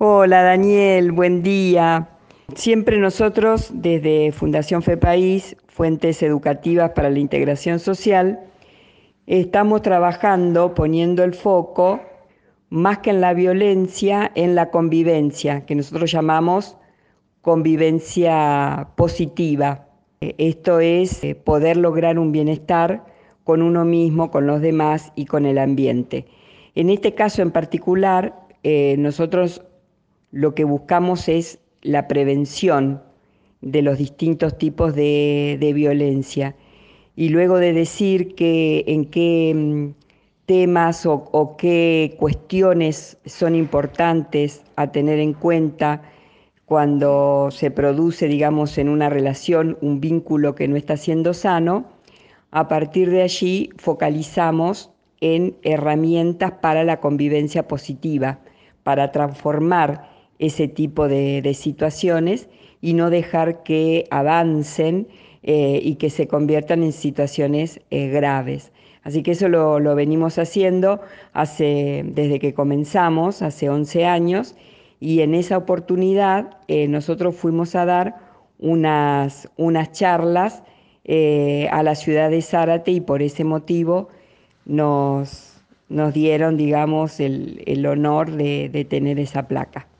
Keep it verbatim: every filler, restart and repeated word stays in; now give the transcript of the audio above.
Hola Daniel, buen día. Siempre nosotros desde Fundación FEPAIS, Fuentes Educativas para la Integración Social, estamos trabajando poniendo el foco más que en la violencia, en la convivencia, que nosotros llamamos convivencia positiva. Eh, Esto es eh, poder lograr un bienestar con uno mismo, con los demás y con el ambiente. En este caso en particular, eh, nosotros lo que buscamos es la prevención de los distintos tipos de, de violencia. Y luego de decir que en qué mm, temas o, o qué cuestiones son importantes a tener en cuenta cuando se produce, digamos, en una relación un vínculo que no está siendo sano, a partir de allí focalizamos en herramientas para la convivencia positiva, para transformar ese tipo de, de situaciones y no dejar que avancen eh, y que se conviertan en situaciones eh, graves. Así que eso lo, lo venimos haciendo hace, desde que comenzamos, hace once años, y en esa oportunidad eh, nosotros fuimos a dar unas, unas charlas eh, a la ciudad de Zárate y por ese motivo nos, nos dieron, digamos, el, el honor de, de tener esa placa.